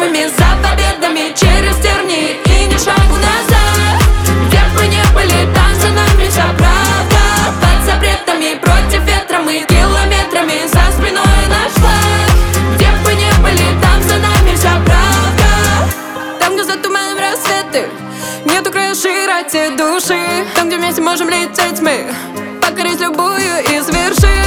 первыми, за победами через тернии и ни шагу назад. Где б мы не были, там за нами вся правда. Под запретами, против ветра мы километрами, за спиной наш флаг. Где б мы не были, там за нами вся правда. Там, где за туманом рассветы, нету края широте души. Там, где вместе можем лететь мы, покорить любую из вершин.